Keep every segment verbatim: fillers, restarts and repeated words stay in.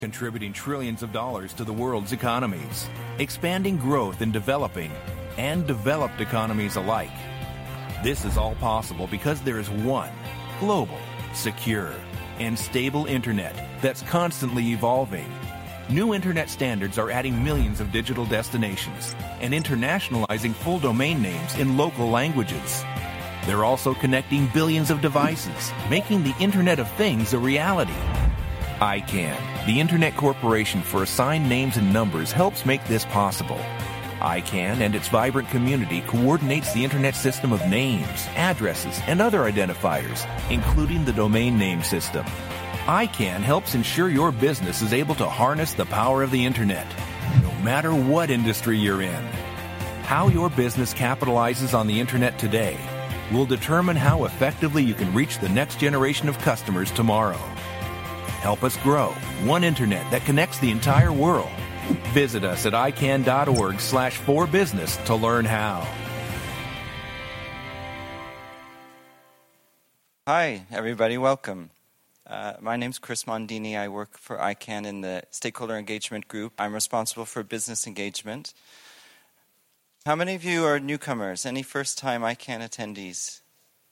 contributing trillions of dollars to the world's economies, expanding growth in developing and developed economies alike. This is all possible because there is one global, secure, and stable internet that's constantly evolving. New internet standards are adding millions of digital destinations and internationalizing full domain names in local languages. They're also connecting billions of devices, making the Internet of Things a reality. ICANN, the Internet Corporation for Assigned Names and Numbers, helps make this possible. ICANN and its vibrant community coordinates the Internet system of names, addresses, and other identifiers, including the domain name system. ICANN helps ensure your business is able to harness the power of the Internet, no matter what industry you're in. How your business capitalizes on the Internet today will determine how effectively you can reach the next generation of customers tomorrow. Help us grow one Internet that connects the entire world. Visit us at icann.org slash for business to learn how. Hi, everybody. Welcome. Uh, my name's Chris Mondini. I work for ICANN in the Stakeholder Engagement Group. I'm responsible for business engagement. How many of you are newcomers? Any first-time ICANN attendees?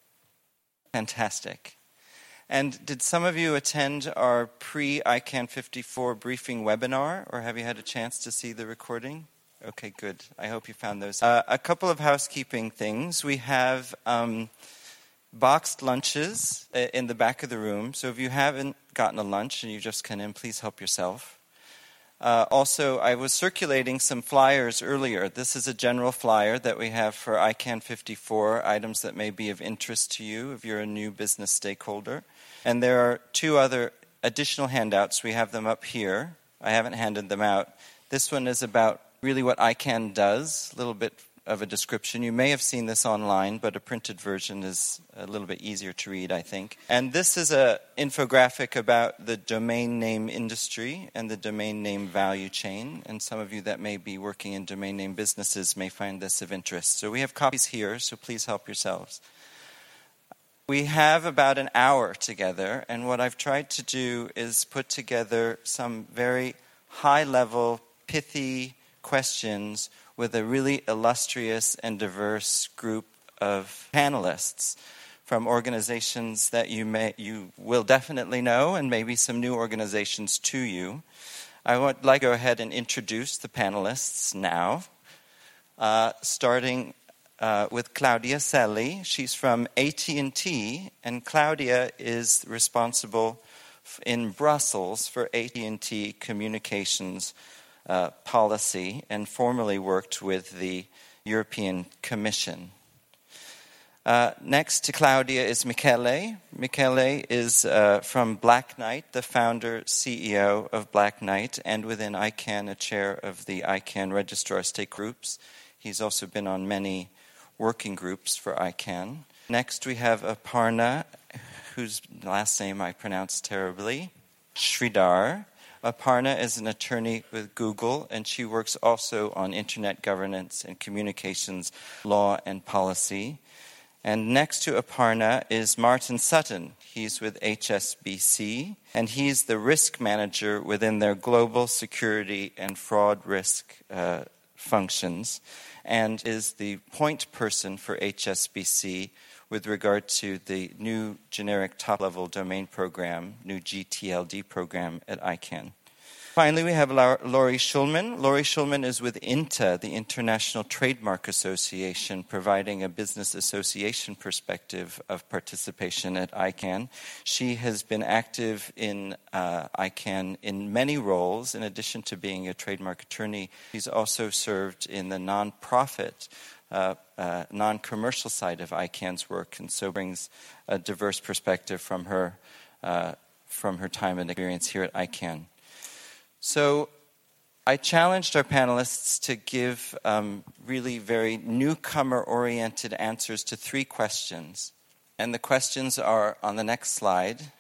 Fantastic. And did some of you attend our pre-ICANN fifty-four briefing webinar, or have you had a chance to see the recording? Okay, good. I hope you found those. Uh, a couple of housekeeping things. We have um, boxed lunches in the back of the room, so if you haven't gotten a lunch and you just come in, please help yourself. Uh, also, I was circulating some flyers earlier. This is a general flyer that we have for ICANN fifty-four, items that may be of interest to you if you're a new business stakeholder. And there are two other additional handouts. We have them up here. I haven't handed them out. This one is about really what ICANN does, a little bit of a description. You may have seen this online, but a printed version is a little bit easier to read, I think. And this is an infographic about the domain name industry and the domain name value chain. And some of you that may be working in domain name businesses may find this of interest. So we have copies here, so please help yourselves. We have about an hour together, and what I've tried to do is put together some very high-level, pithy questions with a really illustrious and diverse group of panelists from organizations that you may you will definitely know, and maybe some new organizations to you. I would like to go ahead and introduce the panelists now, uh, starting uh, with Claudia Celli. She's from A T and T, and Claudia is responsible in Brussels for A T and T communications Uh, policy, and formerly worked with the European Commission. Uh, next to Claudia is Michele. Michele is uh, from Black Knight, the founder, C E O of Black Knight, and within ICANN, a chair of the ICANN Registrar Stake Groups. He's also been on many working groups for ICANN. Next we have Aparna, whose last name I pronounced terribly, Sridhar. Aparna is an attorney with Google, and she works also on internet governance and communications law and policy. And next to Aparna is Martin Sutton. He's with H S B C, and he's the risk manager within their global security and fraud risk uh, functions, and is the point person for H S B C with regard to the new generic top-level domain program, new G T L D program at ICANN. Finally, we have Laurie Schulman. Laurie Schulman is with INTA, the International Trademark Association, providing a business association perspective of participation at ICANN. She has been active in uh, ICANN in many roles. In addition to being a trademark attorney, she's also served in the nonprofit Uh, uh, non-commercial side of ICANN's work, and so brings a diverse perspective from her uh, from her time and experience here at ICANN. So I challenged our panelists to give um, really very newcomer-oriented answers to three questions. And the questions are on the next slide.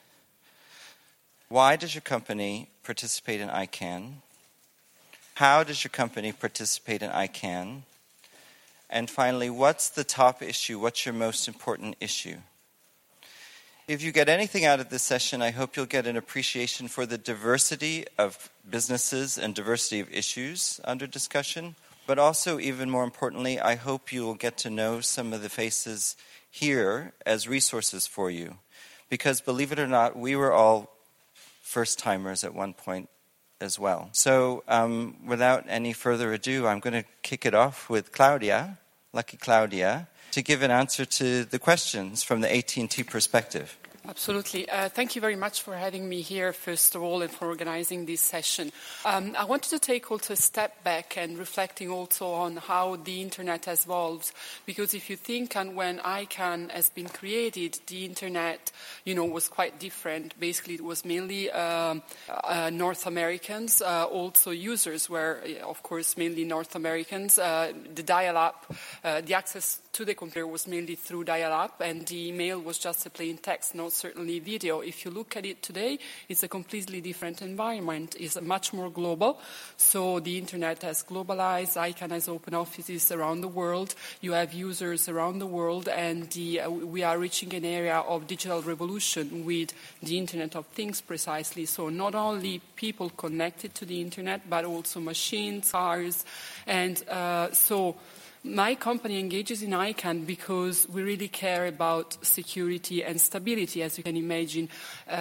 Why does your company participate in ICANN? How does your company participate in ICANN? And finally, what's the top issue? What's your most important issue? If you get anything out of this session, I hope you'll get an appreciation for the diversity of businesses and diversity of issues under discussion. But also, even more importantly, I hope you will get to know some of the faces here as resources for you. Because believe it or not, we were all first-timers at one point as well. So um, without any further ado, I'm going to kick it off with Claudia, lucky Claudia, to give an answer to the questions from the A T and T perspective. Absolutely. Uh, thank you very much for having me here, first of all, and for organizing this session. Um, I wanted to take also a step back and reflecting also on how the Internet has evolved, because if you think on when I CANN has been created, the Internet, you know, was quite different. Basically, it was mainly um, uh, North Americans. Uh, also, users were, of course, mainly North Americans. Uh, the dial-up, uh, the access to the computer was mainly through dial-up, and the email was just a plain text, not certainly video. If you look at it today, it's a completely different environment. It's much more global. So the Internet has globalized. I CANN has open offices around the world. You have users around the world, and the, uh, we are reaching an area of digital revolution with the Internet of Things precisely. So not only people connected to the Internet, but also machines, cars, and uh, so my company engages in I CANN because we really care about security and stability, as you can imagine,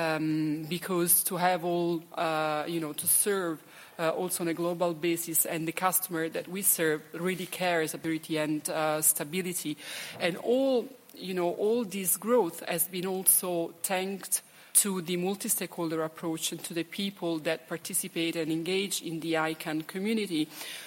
um, because to have all, uh, you know, to serve uh, also on a global basis, and the customer that we serve really cares about security and uh, stability. And all, you know, all this growth has been also thanked to the multi-stakeholder approach and to the people that participate and engage in the I CANN community.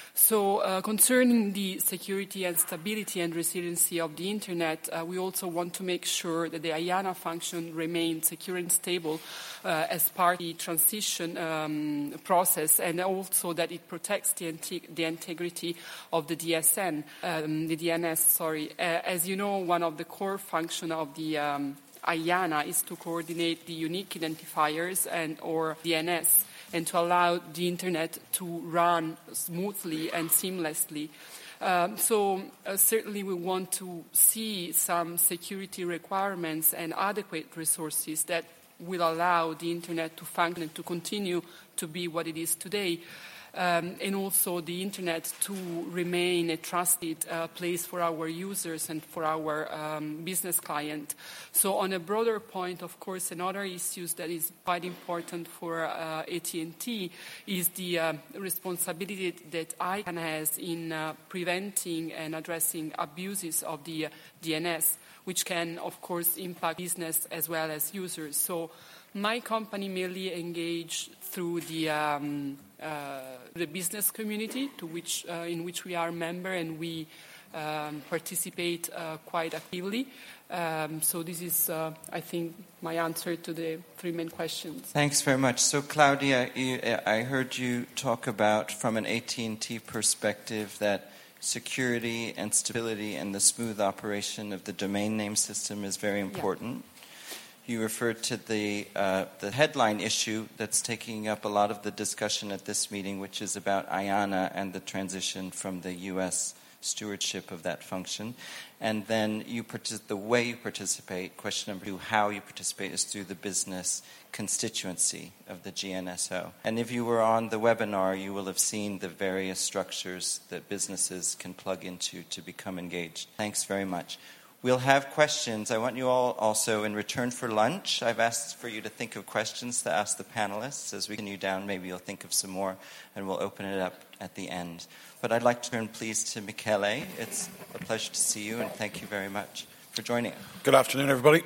So uh, concerning the security and stability and resiliency of the Internet, uh, we also want to make sure that the IANA function remains secure and stable uh, as part of the transition um, process, and also that it protects the, the integrity of the D S N, um, the D N S, sorry. Uh, as you know, one of the core functions of the um, IANA is to coordinate the unique identifiers and or D N S, and to allow the Internet to run smoothly and seamlessly. Um, so uh, certainly we want to see some security requirements and adequate resources that will allow the Internet to function and to continue to be what it is today. Um, and also the Internet to remain a trusted uh, place for our users and for our um, business client. So on a broader point, of course, another issue that is quite important for uh, A T and T is the uh, responsibility that I CANN has in uh, preventing and addressing abuses of the uh, D N S, which can, of course, impact business as well as users. So my company merely engage through the um, uh, the business community to which uh, in which we are a member, and we um, participate uh, quite actively. Um, so this is, uh, I think, my answer to the three main questions. Thanks very much. So Claudia, you, I heard you talk about, from an A T and T perspective, that security and stability and the smooth operation of the domain name system is very important. Yeah. You referred to the uh, the headline issue that's taking up a lot of the discussion at this meeting, which is about IANA and the transition from the U S stewardship of that function. And then you partic- the way you participate, question number two, how you participate is through the business constituency of the G N S O. And if you were on the webinar, you will have seen the various structures that businesses can plug into to become engaged. Thanks very much. We'll have questions. I want you all also, in return for lunch, I've asked for you to think of questions to ask the panelists. As we continue down, maybe you'll think of some more, and we'll open it up at the end. But I'd like to turn, please, to Michele. It's a pleasure to see you, and thank you very much for joining us. Good afternoon, everybody,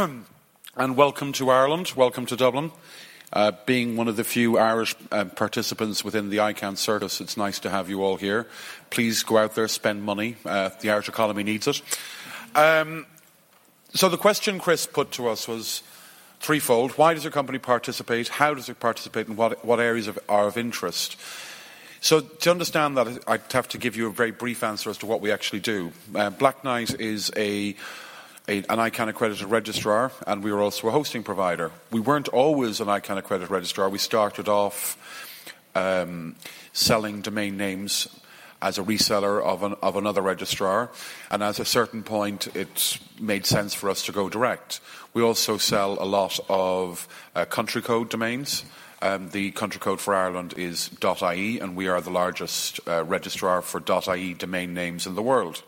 and welcome to Ireland. Welcome to Dublin. Uh, being one of the few Irish uh, participants within the I CANN Circus, it's nice to have you all here. Please go out there, spend money. Uh, the Irish economy needs it. Um, so the question Chris put to us was threefold. Why does your company participate? How does it participate? And what, what areas of, are of interest? So to understand that, I'd have to give you a very brief answer as to what we actually do. Uh, Black Knight is a, a, an I CANN accredited registrar, and we are also a hosting provider. We weren't always an I CANN accredited registrar. We started off um, selling domain names. as a reseller of, an, of another registrar, and at a certain point it made sense for us to go direct. We also sell a lot of uh, country code domains. Um, the country code for Ireland is .ie, and we are the largest uh, registrar for .ie domain names in the world.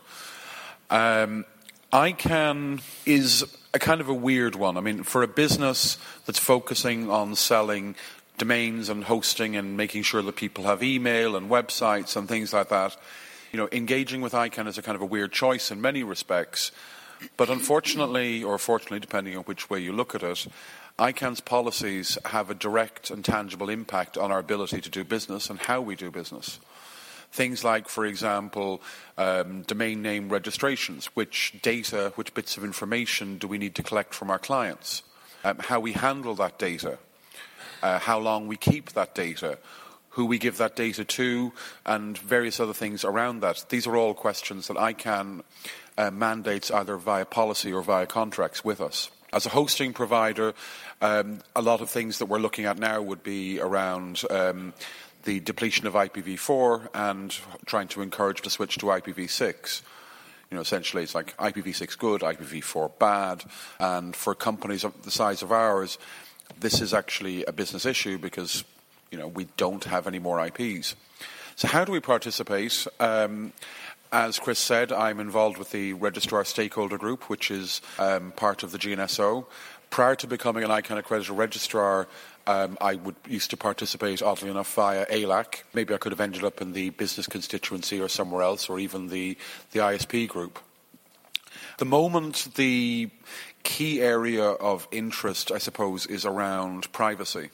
Um, I C A N is a kind of a weird one. I mean, for a business that's focusing on selling domains and hosting and making sure that people have email and websites and things like that, you know, engaging with I C A N is a kind of a weird choice in many respects. But unfortunately, or fortunately, depending on which way you look at it, I C A N's policies have a direct and tangible impact on our ability to do business and how we do business. Things like, for example, um, domain name registrations. Which data, which bits of information do we need to collect from our clients? Um, how we handle that data. Uh, how long we keep that data. Who we give that data to, and various other things around that. These are all questions that I C A N uh, mandates either via policy or via contracts with us. As a hosting provider, um, a lot of things that we're looking at now would be around um, the depletion of I P v four and trying to encourage the switch to I P v six. You know, essentially it's like I P v six good, I P v four bad, and for companies of the size of ours, this is actually a business issue because, you know, we don't have any more I Ps. So how do we participate? Um, as Chris said, I'm involved with the Registrar Stakeholder Group, which is um, part of the G N S O. Prior to becoming an I C A N accredited registrar, um, I would used to participate, oddly enough, via A L A C. Maybe I could have ended up in the business constituency or somewhere else, or even the, the I S P group. The moment the key area of interest, I suppose, is around privacy.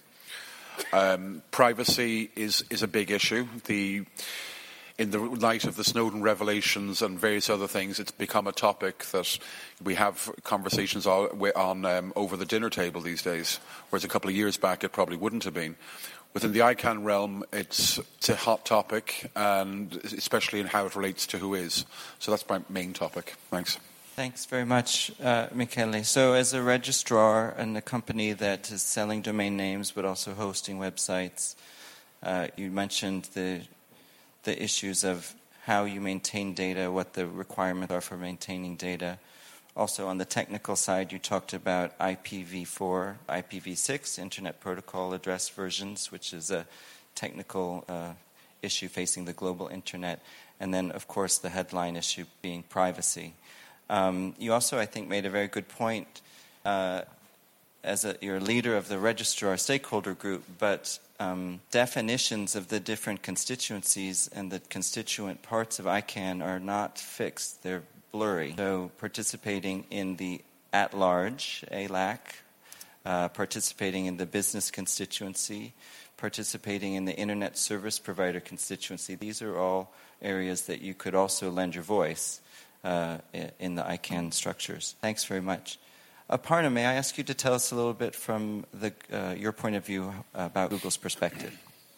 Um, privacy is, is a big issue. The, in the light of the Snowden revelations and various other things, it's become a topic that we have conversations on um, over the dinner table these days, whereas a couple of years back it probably wouldn't have been. Within the I C A N realm, it's, it's a hot topic, and especially in how it relates to who is. So that's my main topic. Thanks. Thanks very much, uh, Michele. So as a registrar and a company that is selling domain names but also hosting websites, uh, you mentioned the the issues of how you maintain data, what the requirements are for maintaining data. Also on the technical side, you talked about I P v four, I P v six, Internet Protocol Address versions, which is a technical uh, issue facing the global Internet. And then, of course, the headline issue being privacy. Um, you also, I think, made a very good point uh, as a, you're a leader of the registrar stakeholder group, but um, definitions of the different constituencies and the constituent parts of I C A N are not fixed. They're blurry. So participating in the at-large, A L A C, uh, participating in the business constituency, participating in the Internet Service Provider constituency, these are all areas that you could also lend your voice Uh, in the I C A N structures. Thanks very much. Aparna, may I ask you to tell us a little bit from the, uh, your point of view about Google's perspective?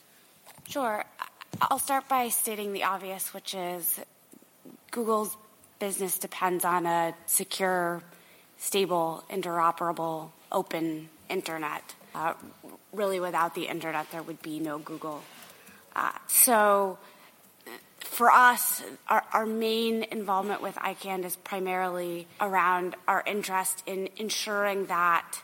Sure. I'll start by stating the obvious, which is Google's business depends on a secure, stable, interoperable, open Internet. Uh, really, without the Internet, there would be no Google. Uh, so for us, our, our main involvement with I C A N is primarily around our interest in ensuring that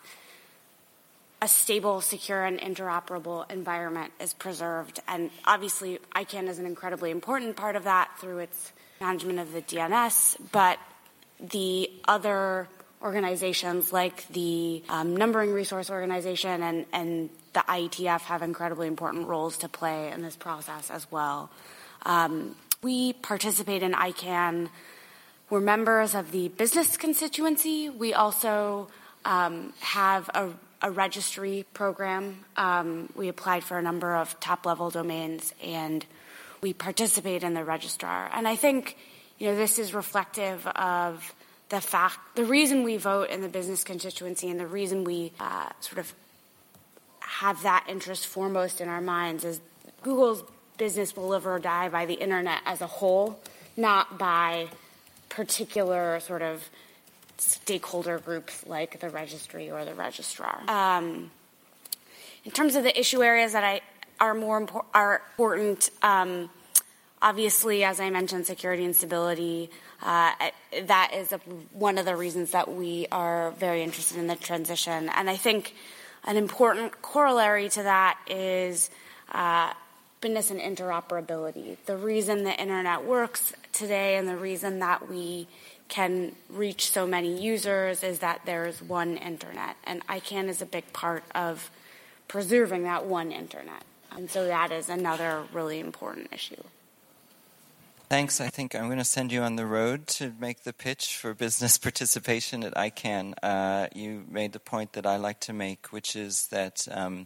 a stable, secure, and interoperable environment is preserved. And obviously, I C A N is an incredibly important part of that through its management of the D N S, but the other organizations like the um, Numbering Resource Organization and, and the I E T F have incredibly important roles to play in this process as well. Um, we participate in I C A N. We're members of the business constituency. We also um, have a, a registry program. Um, we applied for a number of top-level domains, and we participate in the registrar. And I think, you know, this is reflective of the fact, the reason we vote in the business constituency and the reason we uh, sort of have that interest foremost in our minds is Google's business will live or die by the Internet as a whole, not by particular sort of stakeholder groups like the registry or the registrar. Um, in terms of the issue areas that I are more impor- are important, um, obviously, as I mentioned, security and stability, uh, that is a, one of the reasons that we are very interested in the transition. And I think an important corollary to that is uh, openness and interoperability. The reason the internet works today and the reason that we can reach so many users is that there is one internet. And I CANN is a big part of preserving that one internet. And so that is another really important issue. Thanks. I think I'm going to send you on the road to make the pitch for business participation at I CANN. Uh, you made the point that I like to make, which is that um,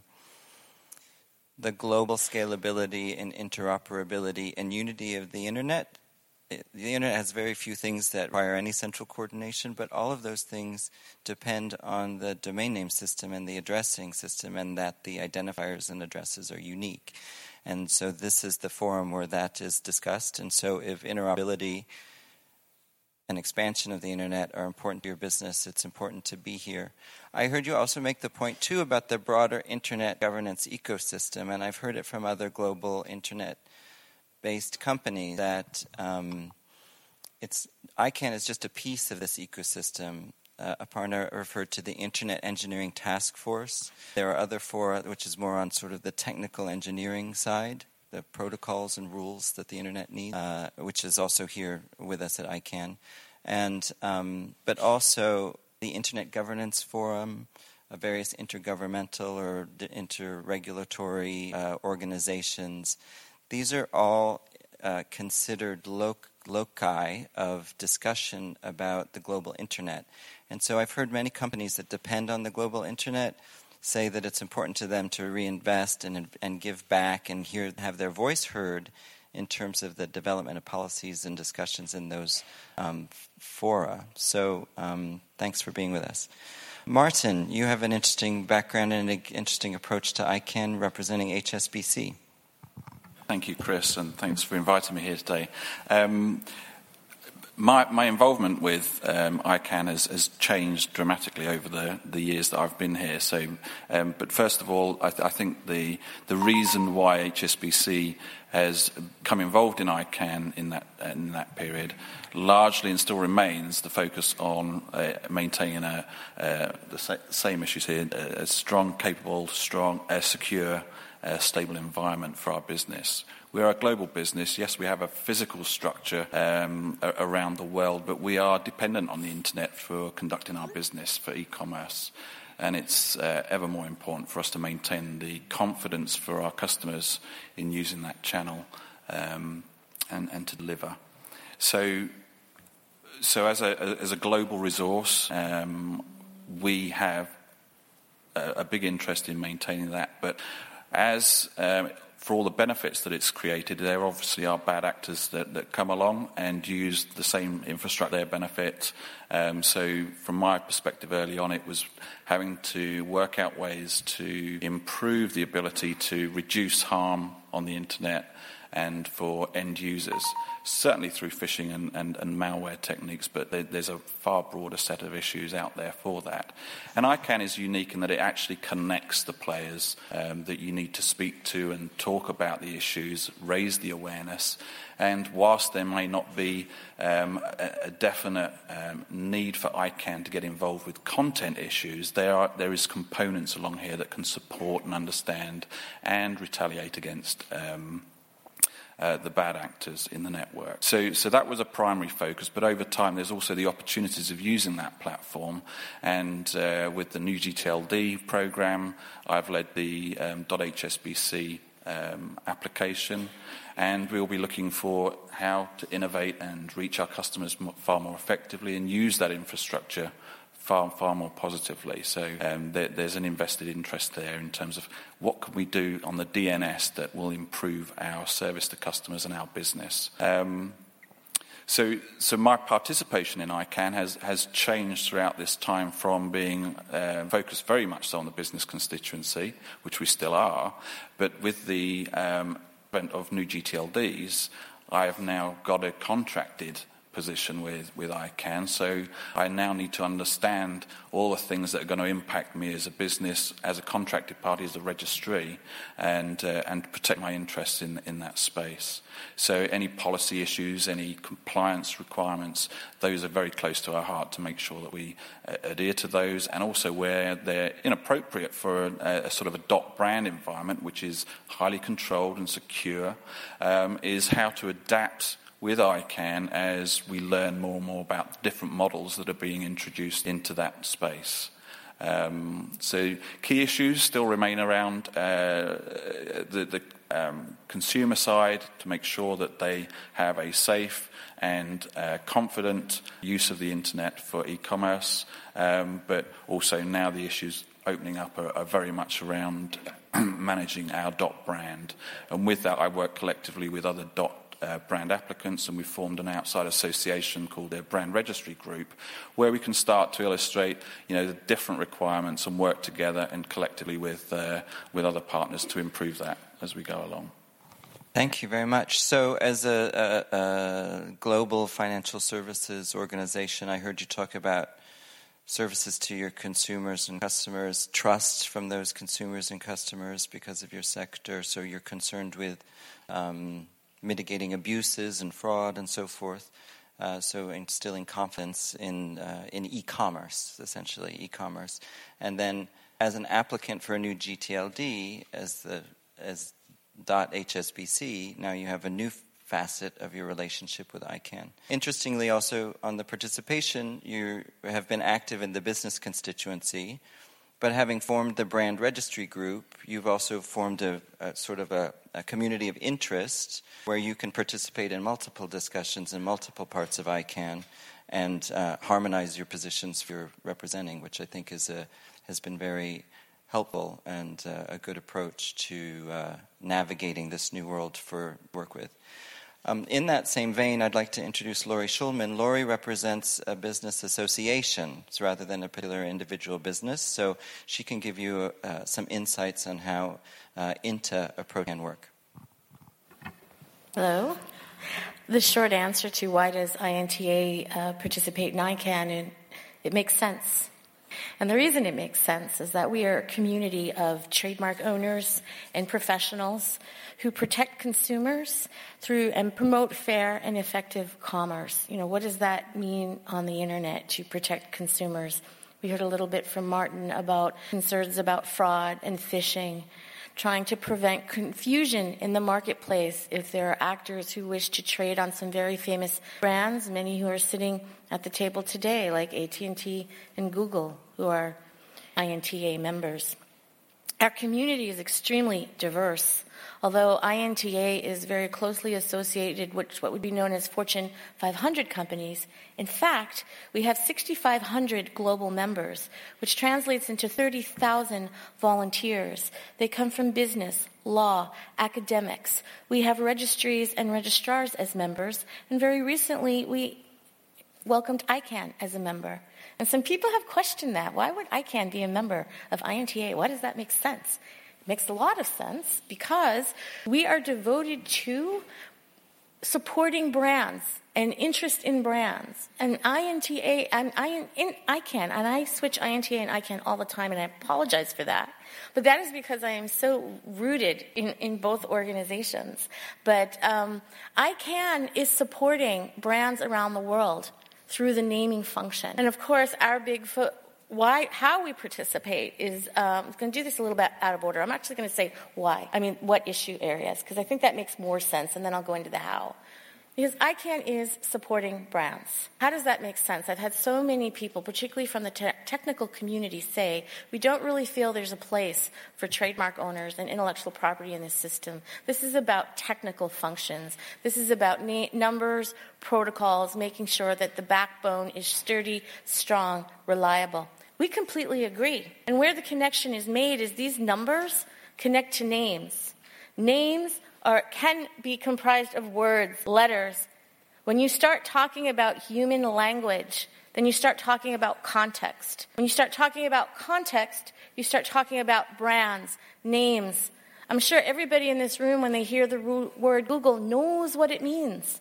the global scalability and interoperability and unity of the internet, it, the internet has very few things that require any central coordination, but all of those things depend on the domain name system and the addressing system, and that the identifiers and addresses are unique. And so this is the forum where that is discussed. And so if interoperability and expansion of the internet are important to your business, it's important to be here. I heard you also make the point, too, about the broader internet governance ecosystem, and I've heard it from other global internet-based companies that um, it's I CANN is just a piece of this ecosystem. Uh, Aparna referred to the Internet Engineering Task Force. There are other fora, which is more on sort of the technical engineering side, the protocols and rules that the Internet needs, uh, which is also here with us at I CANN. And, um, but also the Internet Governance Forum, uh, various intergovernmental or interregulatory uh, organizations. These are all uh, considered loc- loci of discussion about the global Internet. And so I've heard many companies that depend on the global internet say that it's important to them to reinvest and and give back and hear have their voice heard in terms of the development of policies and discussions in those um, fora. So um, thanks for being with us. Martin, you have an interesting background and an interesting approach to I CANN representing H S B C. Thank you, Chris, and thanks for inviting me here today. Um, My, my involvement with um, I CANN has, has changed dramatically over the, the years that I've been here. So, um, but first of all, I, th- I think the the reason why H S B C has become involved in I CANN in that in that period, largely and still remains the focus on uh, maintaining a, uh, the sa- same issues here: a, a strong, capable, strong, uh, secure, uh, stable environment for our business. We are a global business. Yes, we have a physical structure um, around the world, but we are dependent on the internet for conducting our business, for e-commerce. And it's uh, ever more important for us to maintain the confidence for our customers in using that channel um, and, and to deliver. So, so as a as a global resource, um, we have a, a big interest in maintaining that. But as um, for all the benefits that it's created, there obviously are bad actors that, that come along and use the same infrastructure, their benefit. Um, so from my perspective early on, it was having to work out ways to improve the ability to reduce harm on the internet and for end users, certainly through phishing and, and, and malware techniques, but there, there's a far broader set of issues out there for that. And I CANN is unique in that it actually connects the players um, that you need to speak to and talk about the issues, raise the awareness. And whilst there may not be um, a, a definite um, need for I CANN to get involved with content issues, there are there is components along here that can support and understand and retaliate against um Uh, the bad actors in the network. So, so that was a primary focus, but over time there's also the opportunities of using that platform. And uh, with the new G T L D program, I've led the um, .hsbc um, application, and we'll be looking for how to innovate and reach our customers far more effectively and use that infrastructure far, far more positively. So um, there, there's an invested interest there in terms of what can we do on the D N S that will improve our service to customers and our business. Um, so, so my participation in I CANN has, has changed throughout this time from being uh, focused very much so on the business constituency, which we still are, but with the um, advent of new G T L Ds, I have now got a contracted position with, with ICANN. So I now need to understand all the things that are going to impact me as a business, as a contracted party, as a registry, and uh, and protect my interests in, in that space. So any policy issues, any compliance requirements, those are very close to our heart to make sure that we uh, adhere to those, and also where they're inappropriate for a, a sort of a dot brand environment, which is highly controlled and secure, um, is how to adapt with ICANN as we learn more and more about different models that are being introduced into that space. Um, so key issues still remain around uh, the, the um, consumer side, to make sure that they have a safe and uh, confident use of the internet for e-commerce, um, but also now the issues opening up are, are very much around managing our dot brand. And with that, I work collectively with other dot Uh, brand applicants, and we formed an outside association called the Brand Registry Group, where we can start to illustrate, you know, the different requirements and work together and collectively with uh, with other partners to improve that as we go along. Thank you very much. So as a, a, a global financial services organization, I heard you talk about services to your consumers and customers, trust from those consumers and customers because of your sector, so you're concerned with um, mitigating abuses and fraud and so forth, uh, so instilling confidence in uh, in e-commerce, essentially e-commerce. And then as an applicant for a new G T L D, as the as .hsbc, now you have a new facet of your relationship with ICANN. Interestingly, also on the participation, you have been active in the business constituency, but having formed the Brand Registry Group, you've also formed a, a sort of a, a community of interest where you can participate in multiple discussions in multiple parts of ICANN and uh, harmonize your positions you're representing, which I think is a, has been very helpful and uh, a good approach to uh, navigating this new world for work with. Um, in that same vein, I'd like to introduce Lori Schulman. Lori represents a business association rather than a particular individual business, so she can give you uh, some insights on how uh, I N T A approach can work. Hello. The short answer to why does I N T A uh, participate in ICANN, it, it makes sense. And the reason it makes sense is that we are a community of trademark owners and professionals who protect consumers through and promote fair and effective commerce. You know, what does that mean on the internet to protect consumers? We heard a little bit from Martin about concerns about fraud and phishing, trying to prevent confusion in the marketplace if there are actors who wish to trade on some very famous brands, many who are sitting at the table today, like A T and T and Google, who are I N T A members. Our community is extremely diverse. Although I N T A is very closely associated with what would be known as Fortune five hundred companies, in fact, we have six thousand five hundred global members, which translates into thirty thousand volunteers. They come from business, law, academics. We have registries and registrars as members, and very recently we welcomed ICANN as a member. And some people have questioned that. Why would ICANN be a member of I N T A? Why does that make sense? It makes a lot of sense because we are devoted to supporting brands and interest in brands. And I N T A and I, in ICANN, and I switch I N T A and ICANN all the time, and I apologize for that. But that is because I am so rooted in, in both organizations. But um, ICANN is supporting brands around the world through the naming function. And of course, our big fo- why, how we participate is, um, I'm going to do this a little bit out of order. I'm actually going to say why. I mean, what issue areas, because I think that makes more sense, and then I'll go into the how. Because ICANN is supporting brands. How does that make sense? I've had so many people, particularly from the te- technical community, say, we don't really feel there's a place for trademark owners and intellectual property in this system. This is about technical functions. This is about na- numbers, protocols, making sure that the backbone is sturdy, strong, reliable. We completely agree. And where the connection is made is these numbers connect to names. Names Or can be comprised of words, letters. When you start talking about human language, then you start talking about context. When you start talking about context, you start talking about brands, names. I'm sure everybody in this room, when they hear the word Google, knows what it means.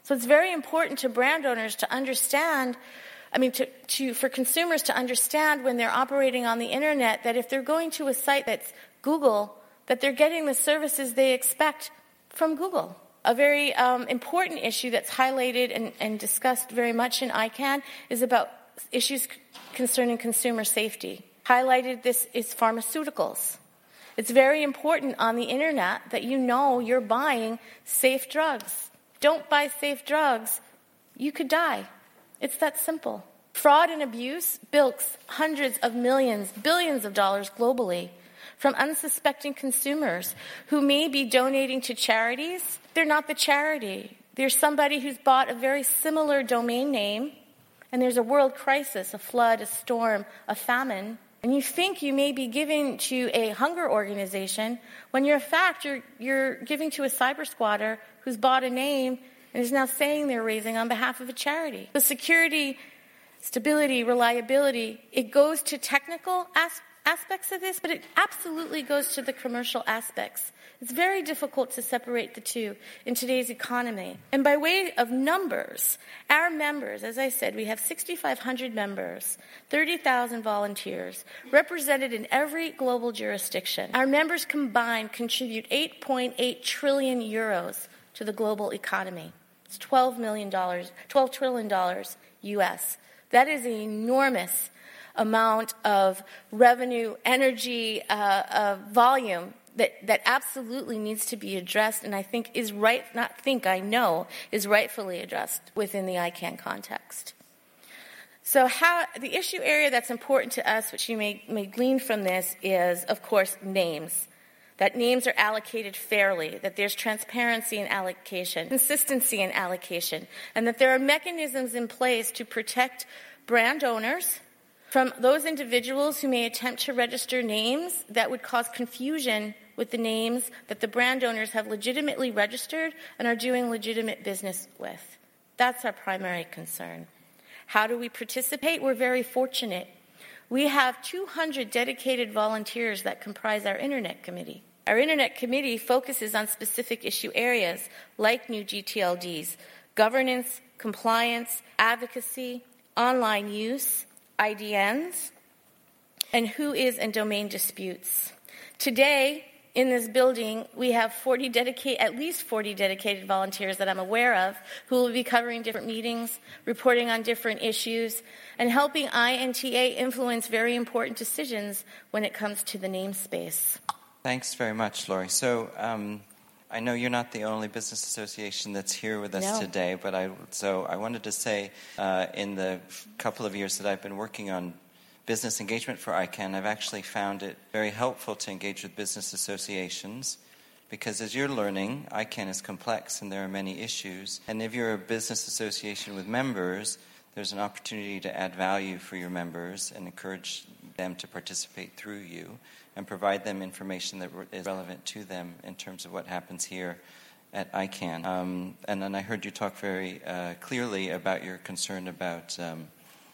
So it's very important to brand owners to understand, I mean, to, to for consumers to understand when they're operating on the internet that if they're going to a site that's Google, that they're getting the services they expect from Google. A very um, important issue that's highlighted and, and discussed very much in I CANN is about issues concerning consumer safety. Highlighted this is pharmaceuticals. It's very important on the internet that you know you're buying safe drugs. Don't buy safe drugs, you could die. It's that simple. Fraud and abuse bilks hundreds of millions, billions of dollars globally from unsuspecting consumers who may be donating to charities. They're not the charity. There's somebody who's bought a very similar domain name, and there's a world crisis, a flood, a storm, a famine, and you think you may be giving to a hunger organization when you're in fact you're, you're giving to a cyber squatter who's bought a name and is now saying they're raising on behalf of a charity. The security, stability, reliability, it goes to technical as- aspects of this, but it absolutely goes to the commercial aspects. It's very difficult to separate the two in today's economy. And by way of numbers, our members, as I said, we have six thousand five hundred members, thirty thousand volunteers, represented in every global jurisdiction. Our members combined contribute eight point eight trillion euros to the global economy. It's twelve million dollars, twelve trillion dollars U S. That is an enormous amount of revenue, energy, uh, uh, volume that, that absolutely needs to be addressed, and I think is right, not think, I know, is rightfully addressed within the I CANN context. So how, the issue area that's important to us, which you may, may glean from this, is, of course, names. That names are allocated fairly, that there's transparency in allocation, consistency in allocation, and that there are mechanisms in place to protect brand owners from those individuals who may attempt to register names that would cause confusion with the names that the brand owners have legitimately registered and are doing legitimate business with. That's our primary concern. How do we participate? We're very fortunate. We have two hundred dedicated volunteers that comprise our Internet Committee. Our Internet Committee focuses on specific issue areas like new G T L Ds, governance, compliance, advocacy, online use, I D Ns, and who is and domain disputes. Today, in this building, we have forty dedicate, at least forty dedicated volunteers that I'm aware of who will be covering different meetings, reporting on different issues, and helping I N T A influence very important decisions when it comes to the namespace. Thanks very much, Lori. So um, I know you're not the only business association that's here with us No. today, but I so I wanted to say uh, in the couple of years that I've been working on business engagement for I CANN, I've actually found it very helpful to engage with business associations because as you're learning, I CANN is complex and there are many issues. And if you're a business association with members, there's an opportunity to add value for your members and encourage them to participate through you and provide them information that is relevant to them in terms of what happens here at I CANN. Um, and then I heard you talk very uh, clearly about your concern about um,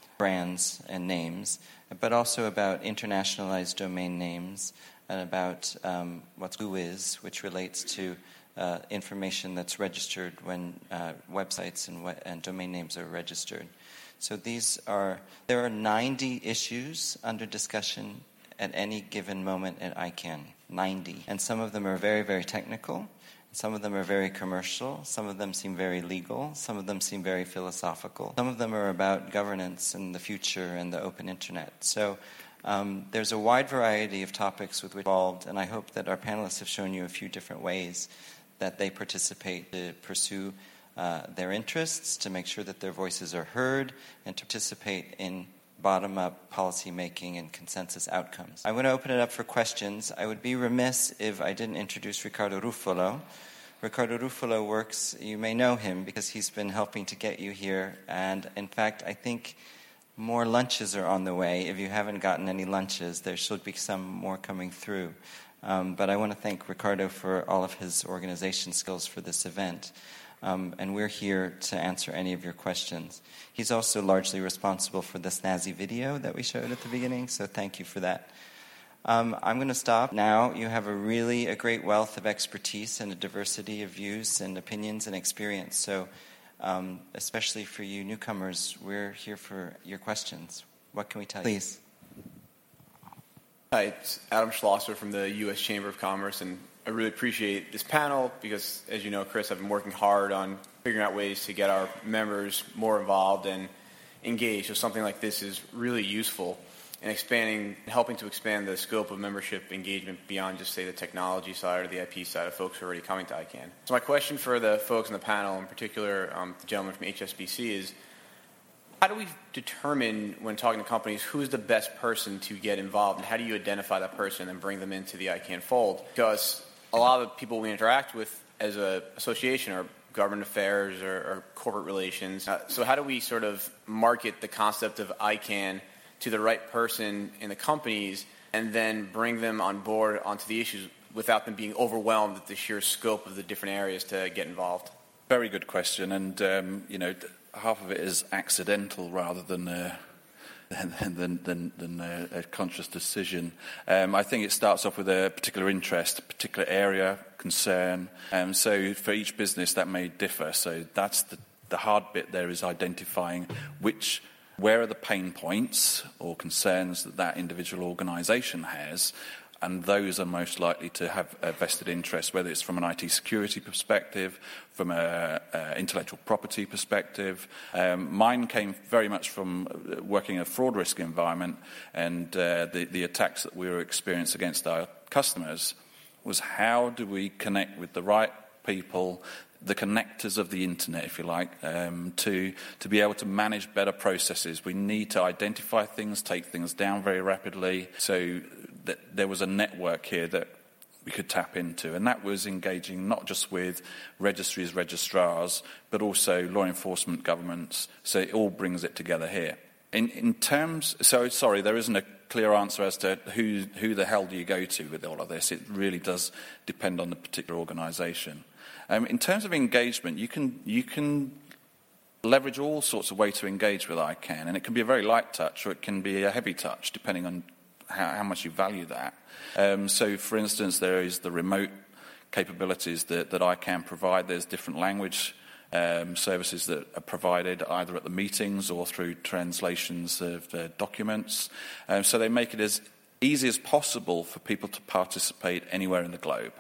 brands and names, but also about internationalized domain names and about um, what G U is, which relates to uh, information that's registered when uh, websites and, we- and domain names are registered. So these are, there are ninety issues under discussion at any given moment at I CANN, ninety. And some of them are very, very technical. Some of them are very commercial. Some of them seem very legal. Some of them seem very philosophical. Some of them are about governance and the future and the open internet. So um, there's a wide variety of topics with which we're involved, and I hope that our panelists have shown you a few different ways that they participate to pursue uh, their interests, to make sure that their voices are heard, and to participate in bottom-up policy making and consensus outcomes. I want to open it up for questions. I would be remiss if I didn't introduce Riccardo Ruffolo. Riccardo Ruffolo works, you may know him because he's been helping to get you here. And in fact, I think more lunches are on the way. If you haven't gotten any lunches, there should be some more coming through. Um, but I want to thank Riccardo for all of his organization skills for this event. Um, and we're here to answer any of your questions. He's also largely responsible for the snazzy video that we showed at the beginning, so thank you for that. Um, I'm going to stop now. You have a really a great wealth of expertise and a diversity of views and opinions and experience. So Um, especially for you newcomers, we're here for your questions. What can we tell you? Please. Hi, it's Adam Schlosser from the U S Chamber of Commerce, and I really appreciate this panel because, as you know, Chris, I've been working hard on figuring out ways to get our members more involved and engaged. So something like this is really useful in expanding, helping to expand the scope of membership engagement beyond just, say, the technology side or the I P side of folks who are already coming to I CANN. So my question for the folks in the panel, in particular um, the gentleman from H S B C, is how do we determine, when talking to companies, who is the best person to get involved, and how do you identify that person and bring them into the I CANN fold? Because a lot of the people we interact with as an association are government affairs or, or corporate relations. Uh, so how do we sort of market the concept of I CANN to the right person in the companies and then bring them on board onto the issues without them being overwhelmed at the sheer scope of the different areas to get involved? Very good question, and um, you know, half of it is accidental rather than uh, than than, than a, a conscious decision. Um, I think it starts off with a particular interest, a particular area, concern, and um, so for each business that may differ. So that's the the hard bit. There is identifying which. Where are the pain points or concerns that that individual organisation has, and those are most likely to have a vested interest, whether it's from an I T security perspective, from an intellectual property perspective. Um, mine came very much from working in a fraud risk environment, and uh, the, the attacks that we were experiencing against our customers was how do we connect with the right people, the connectors of the internet, if you like, um, to to be able to manage better processes. We need to identify things, take things down very rapidly. So that there was a network here that we could tap into, and that was engaging not just with registries, registrars, but also law enforcement, governments. So it all brings it together here. In in terms, so sorry, there isn't a clear answer as to who who the hell do you go to with all of this. It really does depend on the particular organisation. Um, in terms of engagement, you can you can leverage all sorts of ways to engage with I CANN, and it can be a very light touch or it can be a heavy touch, depending on how, how much you value that. Um, so, for instance, there is the remote capabilities that, that I CANN provide. There's different language um, services that are provided either at the meetings or through translations of uh, documents. Um, so they make it as easy as possible for people to participate anywhere in the globe.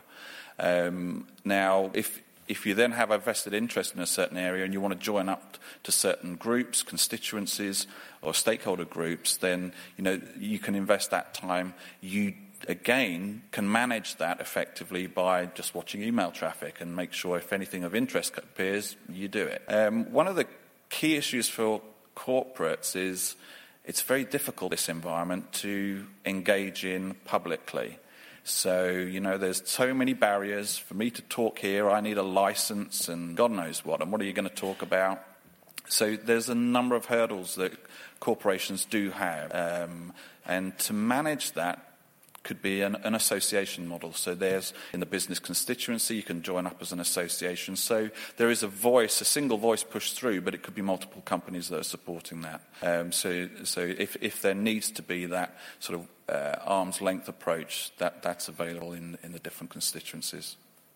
Um, now, if if you then have a vested interest in a certain area and you want to join up to certain groups, constituencies, or stakeholder groups, then you know you can invest that time. You again can manage that effectively by just watching email traffic and make sure if anything of interest appears, you do it. Um, one of the key issues for corporates is it's very difficult, this environment, to engage in publicly. So, you know, there's so many barriers. For me to talk here, I need a license and God knows what. And what are you going to talk about? So there's a number of hurdles that corporations do have. Um, and to manage that could be an, an association model. So there's, in the business constituency, you can join up as an association. So there is a voice, a single voice pushed through, but it could be multiple companies that are supporting that. Um, so so if, if there needs to be that sort of uh, arm's length approach, that, that's available in, in the different constituencies.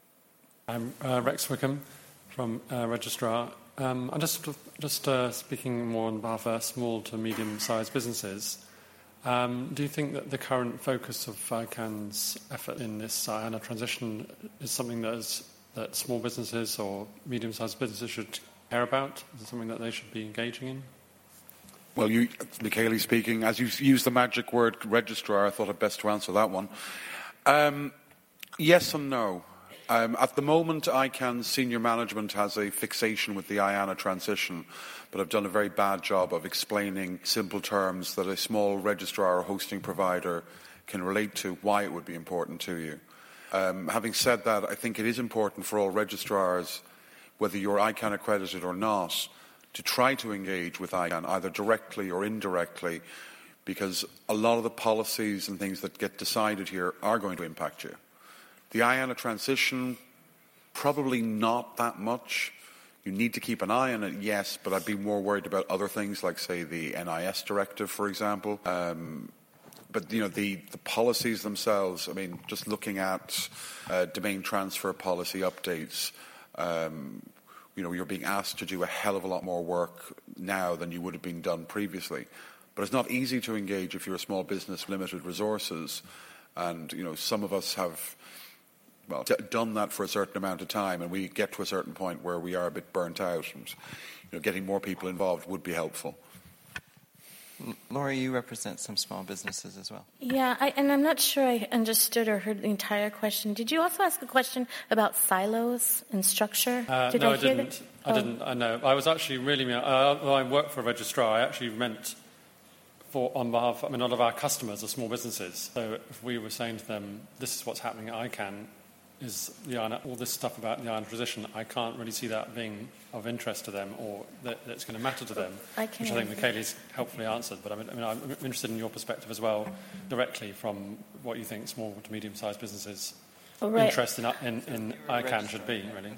I'm uh, Rex Wickham from uh, Registrar. Um, I'm just, just uh, speaking more on behalf of small to medium-sized businesses. Um, do you think that the current focus of I CANN's effort in this I A N A transition is something that, is, that small businesses or medium-sized businesses should care about? Is it something that they should be engaging in? Well, you, Michele speaking, as you used the magic word registrar, I thought it best to answer that one. Um, yes and no. Um, at the moment, I CANN senior management has a fixation with the I A N A transition, but I've done a very bad job of explaining simple terms that a small registrar or hosting provider can relate to why it would be important to you. Um, having said that, I think it is important for all registrars, whether you're I CANN accredited or not, to try to engage with I CANN, either directly or indirectly, because a lot of the policies and things that get decided here are going to impact you. The I A N A transition, probably not that much. You need to keep an eye on it, yes, but I'd be more worried about other things like, say, the N I S directive, for example. Um, but, you know, the, the policies themselves, I mean, just looking at uh, domain transfer policy updates, um, you know, you're being asked to do a hell of a lot more work now than you would have been done previously. But it's not easy to engage if you're a small business, limited resources. And, you know, some of us have, well, d- done that for a certain amount of time, and we get to a certain point where we are a bit burnt out. And, you know, getting more people involved would be helpful. Laura, you represent some small businesses as well. Yeah, I, and I'm not sure I understood or heard the entire question. Did you also ask a question about silos and structure? Uh, Did no, I, I hear didn't. That? I oh. didn't. I know. I was actually really. Uh, well, I work for a registrar. I actually meant for on behalf. I mean, a lot of our customers are small businesses. So if we were saying to them, "This is what's happening at ICANN," is the iron, all this stuff about the iron transition, I can't really see that being of interest to them or that, that it's going to matter to them, I which I think Michaela's helpfully answered. But I mean, I mean, I'm interested in your perspective as well, directly from what you think small to medium-sized businesses' oh, right. interest in, in, in ICANN should be, really.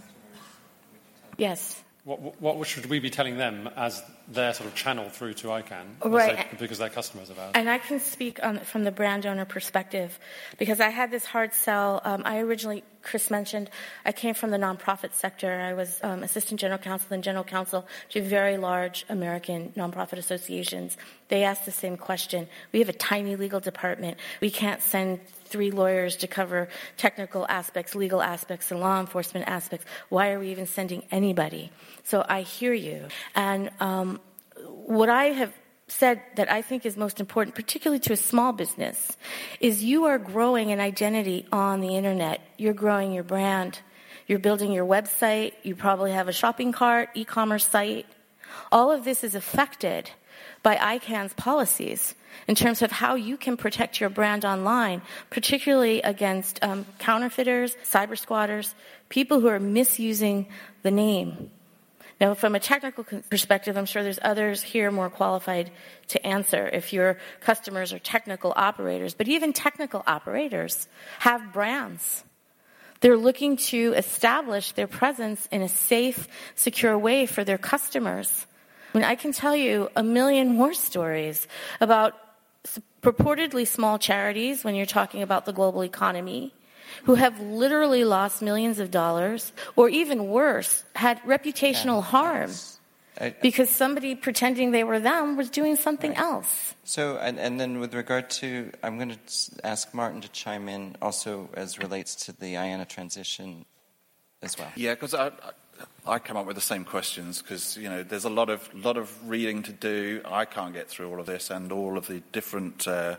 Yes. What, what should we be telling them as their sort of channel through to ICANN, right. they, because they're customers of ours? And I can speak on, from the brand owner perspective, because I had this hard sell. Um, I originally, Chris mentioned, I came from the nonprofit sector. I was um, assistant general counsel and general counsel to very large American nonprofit associations. They asked the same question. We have a tiny legal department. We can't send three lawyers to cover technical aspects, legal aspects, and law enforcement aspects. Why are we even sending anybody? So I hear you. And um, what I have said that I think is most important, particularly to a small business, is you are growing an identity on the internet. You're growing your brand. You're building your website. You probably have a shopping cart, e-commerce site. All of this is affected by ICANN's policies in terms of how you can protect your brand online, particularly against um, counterfeiters, cyber squatters, people who are misusing the name. Now, from a technical perspective, I'm sure there's others here more qualified to answer if your customers are technical operators. But even technical operators have brands. They're looking to establish their presence in a safe, secure way for their customers. I mean, I can tell you a million more stories about purportedly small charities when you're talking about the global economy who have literally lost millions of dollars, or even worse, had reputational yeah, harm I, I, because somebody pretending they were them was doing something right. else. So, and, and then with regard to, I'm going to ask Martin to chime in also as relates to the IANA transition as well. Yeah, because I, I, I come up with the same questions because, you know, there's a lot of lot of reading to do. I can't get through all of this and all of the different Uh,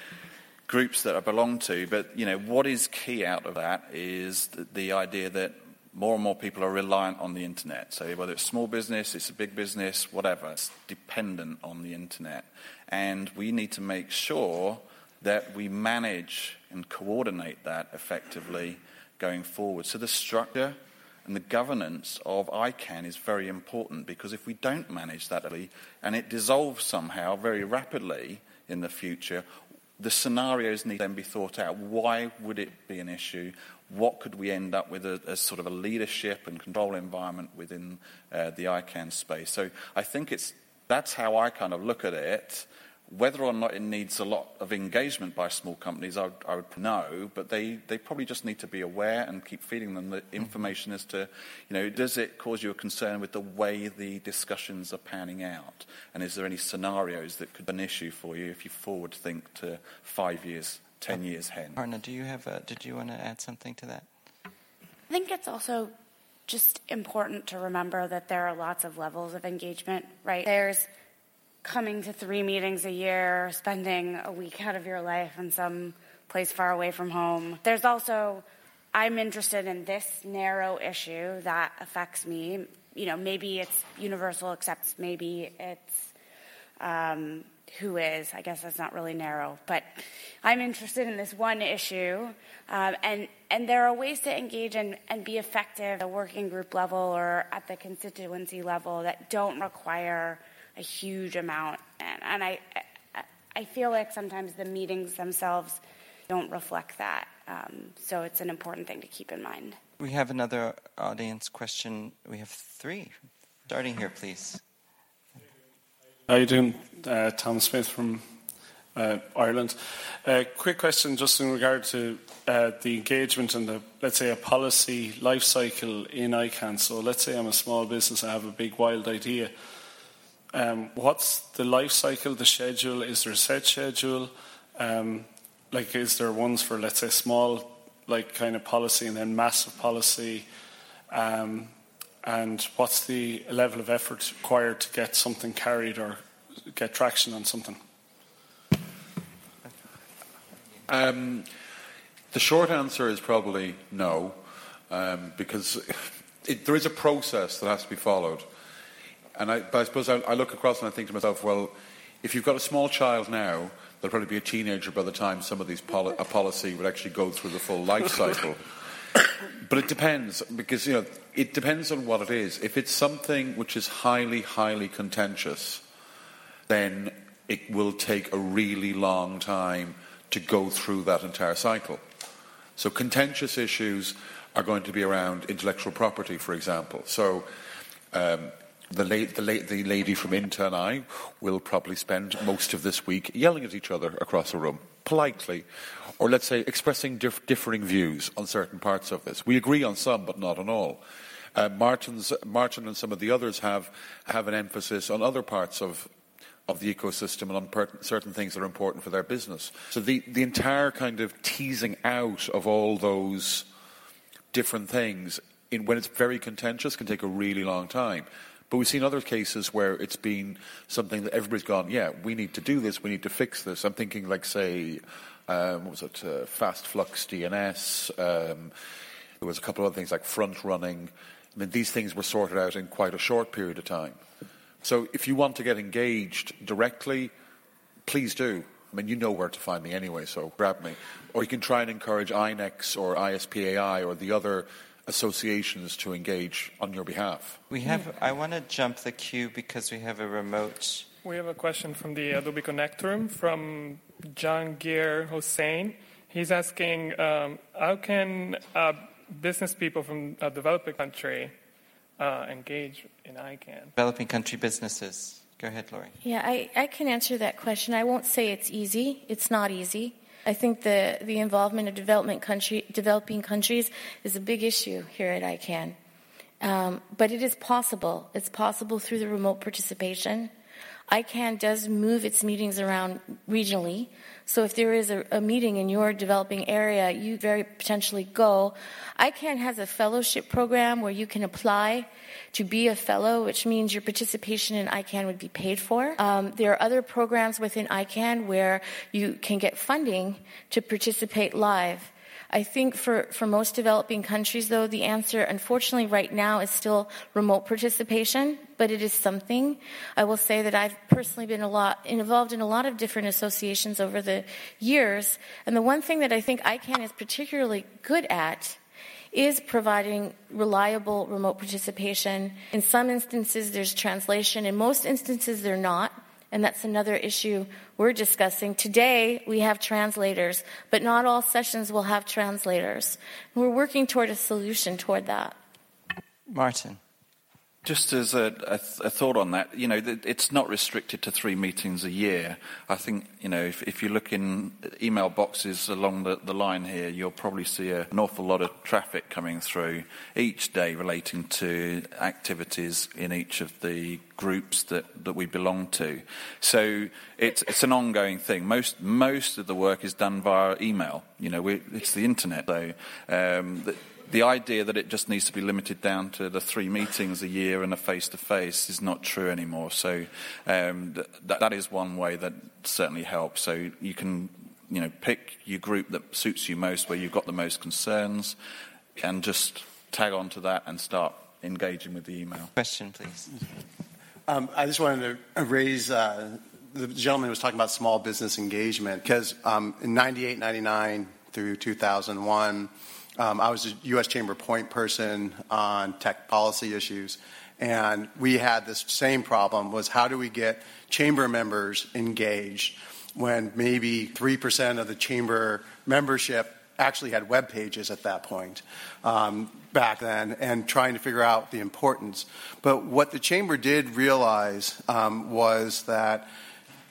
groups that I belong to, but you know what is key out of that is the, the idea that more and more people are reliant on the internet. So whether it's small business, it's a big business, whatever, it's dependent on the internet. And we need to make sure that we manage and coordinate that effectively going forward. So the structure and the governance of ICANN is very important, because if we don't manage that and it dissolves somehow very rapidly in the future, the scenarios need to then be thought out. Why would it be an issue? What could we end up with as, as sort of a leadership and control environment within uh, the ICANN space? So I think it's that's how I kind of look at it. Whether or not it needs a lot of engagement by small companies, I would, I would know, but they, they probably just need to be aware and keep feeding them the information as to, you know, does it cause you a concern with the way the discussions are panning out? And is there any scenarios that could be an issue for you if you forward think to five years, ten years hence? Arna, do you have a, did you want to add something to that? I think it's also just important to remember that there are lots of levels of engagement, right? There's coming to three meetings a year, spending a week out of your life in some place far away from home. There's also, I'm interested in this narrow issue that affects me. You know, maybe it's universal acceptance, maybe it's um, who is. I guess that's not really narrow. But I'm interested in this one issue, um, and, and there are ways to engage and, and be effective at the working group level or at the constituency level that don't require a huge amount, and, and I, I, I feel like sometimes the meetings themselves don't reflect that. Um, so it's an important thing to keep in mind. We have another audience question. We have three. Starting here, please. How are you doing? Uh, Tom Smith from uh, Ireland. Uh, quick question just in regard to uh, the engagement and the, let's say, a policy life cycle in I CAN. So let's say I'm a small business, I have a big wild idea. Um, what's the life cycle, the schedule? Is there a set schedule? Um, like, is there ones for, let's say, small, like, kind of policy and then massive policy? Um, and what's the level of effort required to get something carried or get traction on something? Um, the short answer is probably no, um, because it, there is a process that has to be followed. And I, but I suppose I, I look across and I think to myself, well, if you've got a small child now, they'll probably be a teenager by the time some of these poli- a policy would actually go through the full life cycle. But it depends, because, you know, it depends on what it is. If it's something which is highly, highly contentious, then it will take a really long time to go through that entire cycle. So contentious issues are going to be around intellectual property, for example. So um, the, la- the, la- the lady from Inta and I will probably spend most of this week yelling at each other across a room, politely, or let's say expressing dif- differing views on certain parts of this. We agree on some, but not on all. Uh, Martin's, Martin and some of the others have, have an emphasis on other parts of of the ecosystem and on per- certain things that are important for their business. So the, the entire kind of teasing out of all those different things, in, when it's very contentious, can take a really long time. But we've seen other cases where it's been something that everybody's gone, yeah, we need to do this, we need to fix this. I'm thinking like, say, um, what was it, uh, Fast Flux D N S, um, there was a couple of other things like front running. I mean, these things were sorted out in quite a short period of time. So if you want to get engaged directly, please do. I mean, you know where to find me anyway, so grab me. Or you can try and encourage I N E X or I S P A I or the other associations to engage on your behalf. We have. I want to jump the queue because we have a remote. We have a question from the Adobe Connect room from Jahangir Hossain. He's asking, um, how can uh, business people from a developing country Uh, engage in I CAN? Developing country businesses. Go ahead, Lori. Yeah, I, I can answer that question. I won't say it's easy. It's not easy. I think the, the involvement of development country, developing countries is a big issue here at I CAN. Um, but it is possible. It's possible through the remote participation. I CAN does move its meetings around regionally. So if there is a, a meeting in your developing area, you very potentially go. I CAN has a fellowship program where you can apply to be a fellow, which means your participation in I CAN would be paid for. Um, there are other programs within I CAN where you can get funding to participate live. I think for, for most developing countries, though, the answer, unfortunately, right now is still remote participation, but it is something. I will say that I've personally been a lot involved in a lot of different associations over the years, and the one thing that I think I CAN is particularly good at is providing reliable remote participation. In some instances, there's translation. In most instances, they're not. And that's another issue we're discussing. Today, we have translators, but not all sessions will have translators. And we're working toward a solution toward that. Martin. Just as a, a, a thought on that, you know, it's not restricted to three meetings a year. I think, you know, if, if you look in email boxes along the, the line here, you'll probably see a, an awful lot of traffic coming through each day relating to activities in each of the groups that, that we belong to. So it's, it's an ongoing thing. Most most of the work is done via email. You know, we, it's the internet. So um, the, The idea that it just needs to be limited down to the three meetings a year and a face-to-face is not true anymore. So um, th- that is one way that certainly helps. So you can, you know, pick your group that suits you most, where you've got the most concerns, and just tag on to that and start engaging with the email. Question, please. Um, I just wanted to raise, uh, the gentleman was talking about small business engagement, because um, in ninety-eight, ninety-nine through two thousand one, Um, I was a U S Chamber point person on tech policy issues, and we had this same problem, was how do we get chamber members engaged when maybe three percent of the chamber membership actually had web pages at that point um, back then, and trying to figure out the importance. But what the chamber did realize um, was that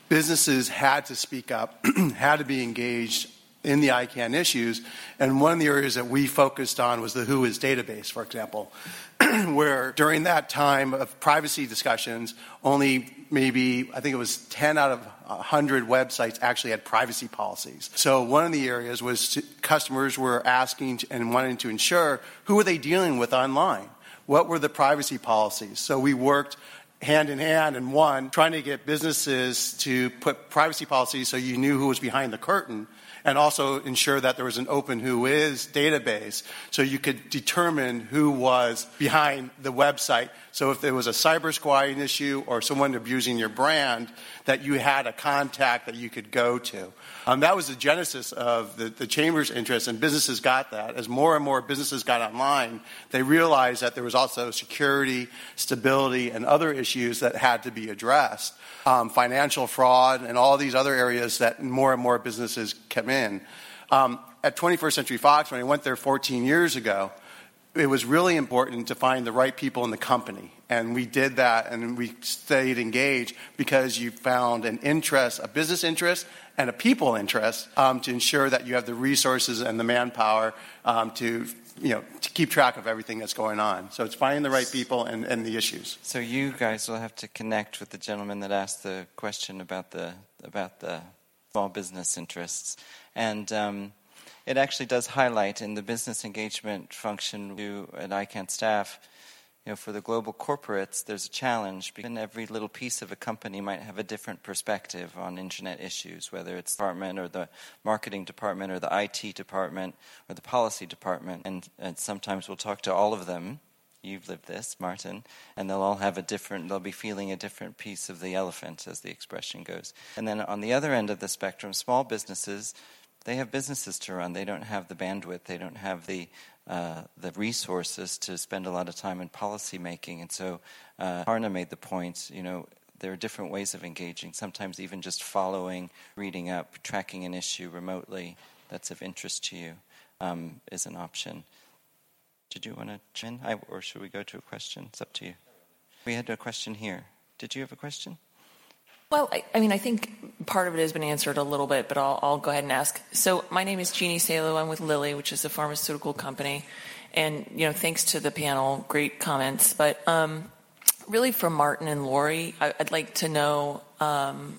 businesses had to speak up, had to be engaged in the I CANN issues. And one of the areas that we focused on was the Who Is database, for example, where during that time of privacy discussions, only maybe, I think it was ten out of one hundred websites actually had privacy policies. So one of the areas was to, customers were asking and wanting to ensure who were they dealing with online? What were the privacy policies? So we worked hand in hand and one, trying to get businesses to put privacy policies so you knew who was behind the curtain, and also ensure that there was an open Who Is database so you could determine who was behind the website. So if there was a cyber squatting issue or someone abusing your brand, that you had a contact that you could go to. Um, that was the genesis of the, the Chamber's interest, and businesses got that. As more and more businesses got online, they realized that there was also security, stability, and other issues that had to be addressed. Um, financial fraud and all these other areas that more and more businesses come in. Um, at twenty-first Century Fox, when I went there fourteen years ago, it was really important to find the right people in the company. And we did that, and we stayed engaged because you found an interest, a business interest, and a people interest um, to ensure that you have the resources and the manpower um, to, you know, to keep track of everything that's going on. So it's finding the right people and, and the issues. So you guys will have to connect with the gentleman that asked the question about the about the small business interests, and um, it actually does highlight in the business engagement function you at I CANN staff. You know, for the global corporates, there's a challenge because every little piece of a company might have a different perspective on internet issues, whether it's the department or the marketing department or the I T department or the policy department. And, and sometimes we'll talk to all of them. You've lived this, Martin, and they'll all have a different, they'll be feeling a different piece of the elephant, as the expression goes. And then on the other end of the spectrum, small businesses, they have businesses to run. They don't have the bandwidth. They don't have the uh, the resources to spend a lot of time in policy making. And so uh, Harna made the point, you know, there are different ways of engaging, sometimes even just following, reading up, tracking an issue remotely that's of interest to you um, is an option. Did you want to chime in, I, or should we go to a question? It's up to you. We had a question here. Did you have a question? Well, I, I mean, I think part of it has been answered a little bit, but I'll, I'll go ahead and ask. So my name is Jeannie Salo. I'm with Lilly, which is a pharmaceutical company. And, you know, thanks to the panel, great comments. But um, really from Martin and Lori, I, I'd like to know, um,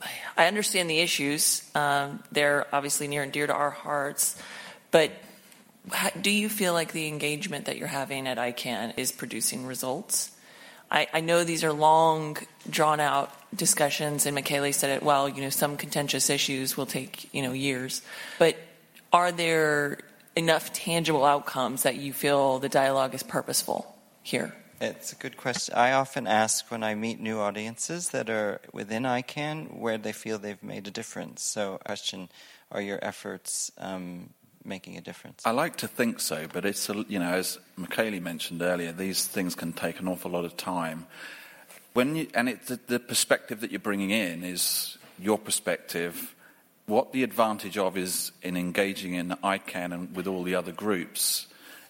I understand the issues. Um, they're obviously near and dear to our hearts. But how, do you feel like the engagement that you're having at I CANN is producing results? I, I know these are long, drawn-out discussions, and Michele said it well, you know, some contentious issues will take, you know, years. But are there enough tangible outcomes that you feel the dialogue is purposeful here? It's a good question. I often ask when I meet new audiences that are within I CANN where they feel they've made a difference. So, question, are your efforts um, making a difference? I like to think so, but it's, you know, as Michele mentioned earlier, these things can take an awful lot of time. When you, and it, the, the perspective that you're bringing in is your perspective. What the advantage of is in engaging in I CANN and with all the other groups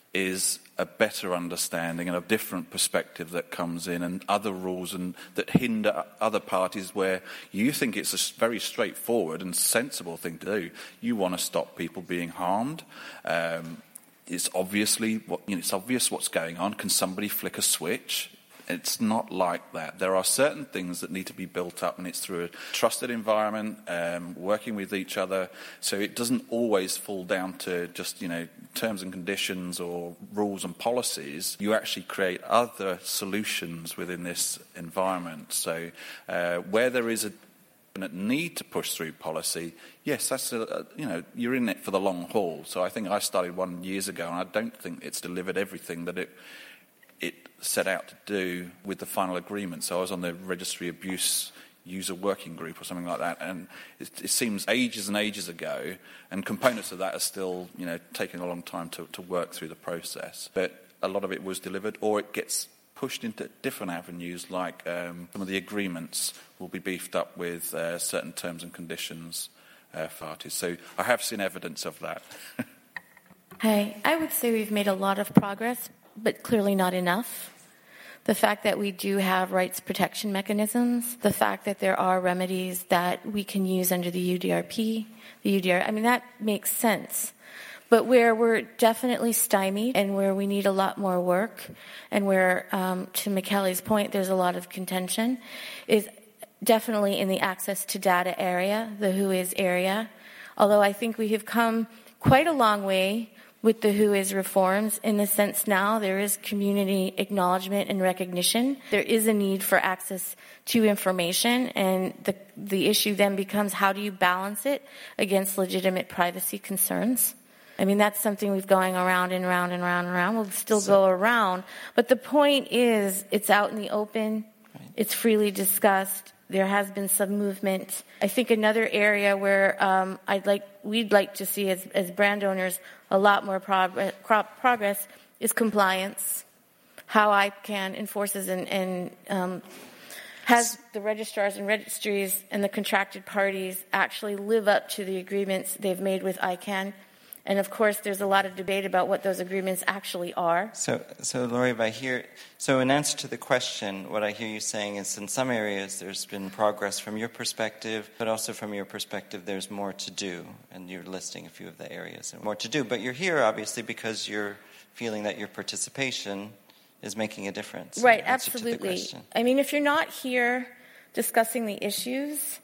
is a better understanding and a different perspective that comes in, and other rules and that hinder other parties where you think it's a very straightforward and sensible thing to do. You want to stop people being harmed. Um, it's obviously what, you know, it's obvious what's going on. Can somebody flick a switch? It's not like that. There are certain things that need to be built up, and it's through a trusted environment, um, working with each other. So it doesn't always fall down to just, you know, terms and conditions or rules and policies. You actually create other solutions within this environment. So uh, where there is a need to push through policy, yes, that's a, you know, you're in it for the long haul. So I think I started one years ago, and I don't think it's delivered everything that it it set out to do with the final agreement. So I was on the Registry Abuse User Working Group or something like that, and it, it seems ages and ages ago, and components of that are still, you know, taking a long time to, to work through the process. But a lot of it was delivered, or it gets pushed into different avenues, like um, some of the agreements will be beefed up with uh, certain terms and conditions uh, for parties. So I have seen evidence of that. Hi, I would say we've made a lot of progress, but clearly not enough. the fact that we do have rights protection mechanisms, the fact that there are remedies that we can use under the U D R P, the U D R, I mean, that makes sense. But where we're definitely stymied and where we need a lot more work and where, um, to McKelly's point, there's a lot of contention is definitely in the access to data area, the WHOIS area. Although I think we have come quite a long way with the WHOIS reforms in the sense now there is community acknowledgement and recognition. There is a need for access to information, and the, the issue then becomes how do you balance it against legitimate privacy concerns? I mean, that's something we've going around and around and around and around. We'll still so, go around. But the point is, it's out in the open. Right. It's freely discussed. There has been some movement. I think another area where um, I'd like, we'd like to see as, as brand owners a lot more progress, progress is compliance. How ICANN enforces and, and um, has the registrars and registries and the contracted parties actually live up to the agreements they've made with ICANN. And of course, there's a lot of debate about what those agreements actually are. So, so Lori, if I hear, so in answer to the question, what I hear you saying is in some areas there's been progress from your perspective, but also from your perspective there's more to do. And you're listing a few of the areas and more to do. But you're here, obviously, because you're feeling that your participation is making a difference. Right, absolutely. I mean, if you're not here discussing the issues,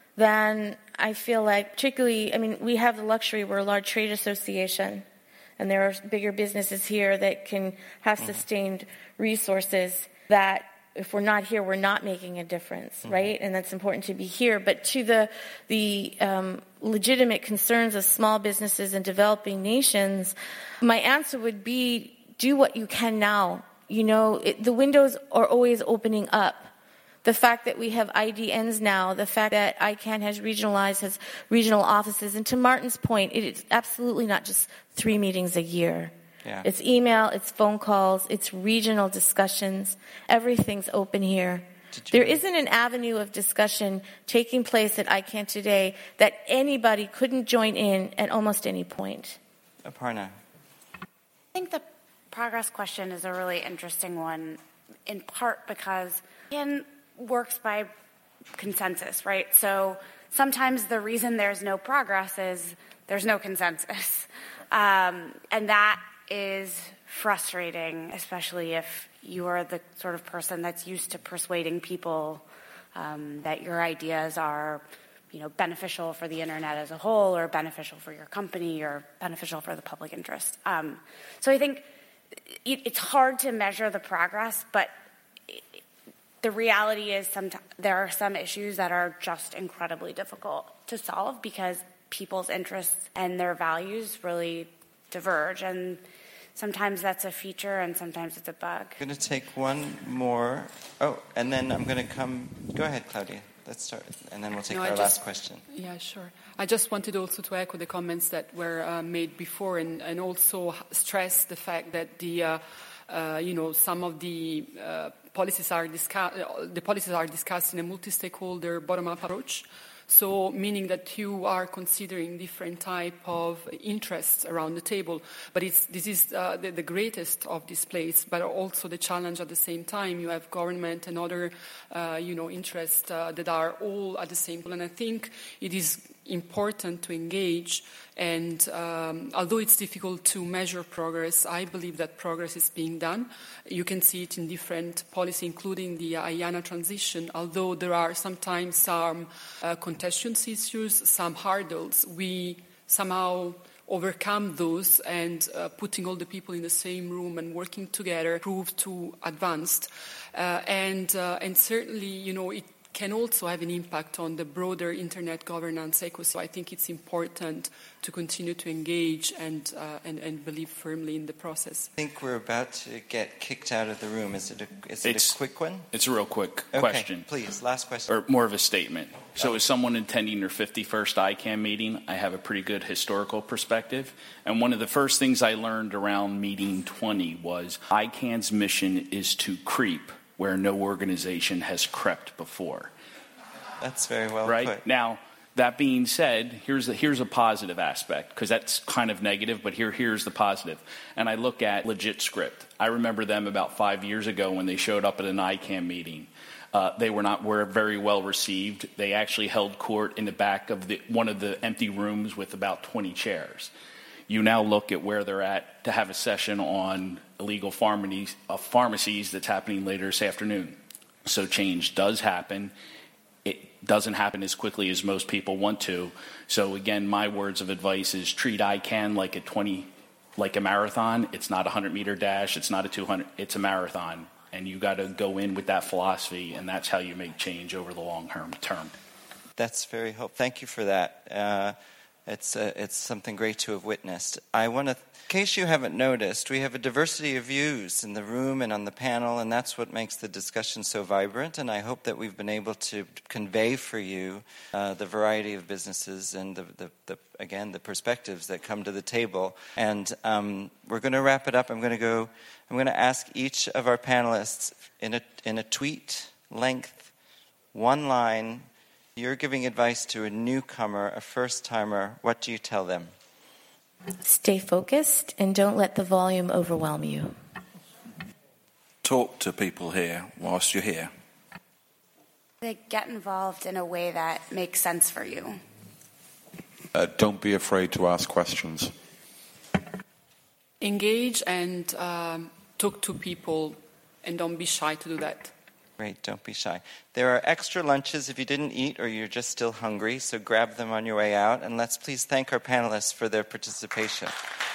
then I feel like, particularly, I mean, we have the luxury, we're a large trade association, and there are bigger businesses here that can have sustained resources that if we're not here, we're not making a difference, mm-hmm. right? And that's important to be here. But to the the um, legitimate concerns of small businesses and developing nations, my answer would be do what you can now. You know, it, the windows are always opening up. The fact that we have I D Ns now, the fact that ICANN has regionalized, has regional offices, and to Martin's point, it is absolutely not just three meetings a year. Yeah. It's email, it's phone calls, it's regional discussions. Everything's open here. There isn't an avenue of discussion taking place at ICANN today that anybody couldn't join in at almost any point. Aparna. I think the progress question is a really interesting one, in part because ICANN works by consensus, right? So sometimes the reason there's no progress is there's no consensus. Um, and that is frustrating, especially if you are the sort of person that's used to persuading people um, that your ideas are, you know, beneficial for the internet as a whole, or beneficial for your company, or beneficial for the public interest. Um, so I think it, it's hard to measure the progress, but the reality is sometimes there are some issues that are just incredibly difficult to solve because people's interests and their values really diverge. And sometimes that's a feature and sometimes it's a bug. I'm going to take one more. Oh, and then I'm going to come. Go ahead, Claudia. Let's start. And then we'll take no, our just, last question. Yeah, sure. I just wanted also to echo the comments that were uh, made before and, and also stress the fact that the, uh, uh, you know, some of the uh, policies are discussed, the policies are discussed in a multi-stakeholder bottom-up approach. So meaning that you are considering different type of interests around the table. But it's, this is uh, the, the greatest of this place, but also the challenge at the same time. You have government and other, uh, you know, interests uh, that are all at the same time. And I think it is important to engage. And um, although it's difficult to measure progress, I believe that progress is being done. You can see it in different policy, including the uh, IANA transition. Although there are sometimes some uh, contentious issues, some hurdles, we somehow overcome those, and uh, putting all the people in the same room and working together proved to advanced. Uh, and uh, and certainly, you know, it can also have an impact on the broader internet governance ecosystem. I think it's important to continue to engage and, uh, and and believe firmly in the process. I think we're about to get kicked out of the room. Is it a, is it it's, a quick one? It's a real quick okay, question. Please, last question. Or more of a statement. So oh. as someone attending their fifty-first ICANN meeting, I have a pretty good historical perspective. And one of the first things I learned around meeting twenty was ICANN's mission is to creep where no organization has crept before. That's very well right? put. Now, That being said, here's a, here's a positive aspect, because that's kind of negative, but here here's the positive. And I look at Legit Script. I remember them about five years ago when they showed up at an I CANN meeting. Uh, they were not were very well received. They actually held court in the back of the, one of the empty rooms with about twenty chairs. You now look at where they're at to have a session on illegal pharmacies, uh, pharmacies that's happening later this afternoon. So change does happen. It doesn't happen as quickly as most people want to. So again, my words of advice is treat I CANN like a twenty, like a marathon. It's not a hundred meter dash. It's not a two hundred. It's a marathon, and you got to go in with that philosophy, and that's how you make change over the long term. That's very helpful. Thank you for that. Uh, it's uh, it's something great to have witnessed. I want to. In case you haven't noticed, we have a diversity of views in the room and on the panel, and that's what makes the discussion so vibrant. And I hope that we've been able to convey for you uh, the variety of businesses and, the, the, the again, the perspectives that come to the table. And um, we're going to wrap it up. I'm going to go. I'm going to ask each of our panelists in a in a tweet length, one line. You're giving advice to a newcomer, a first-timer. What do you tell them? Stay focused and don't let the volume overwhelm you. Talk to people here whilst you're here. Get involved in a way that makes sense for you. Uh, don't be afraid to ask questions. Engage and um, talk to people, and don't be shy to do that. Great, don't be shy. There are extra lunches if you didn't eat or you're just still hungry, so grab them on your way out. And let's please thank our panelists for their participation.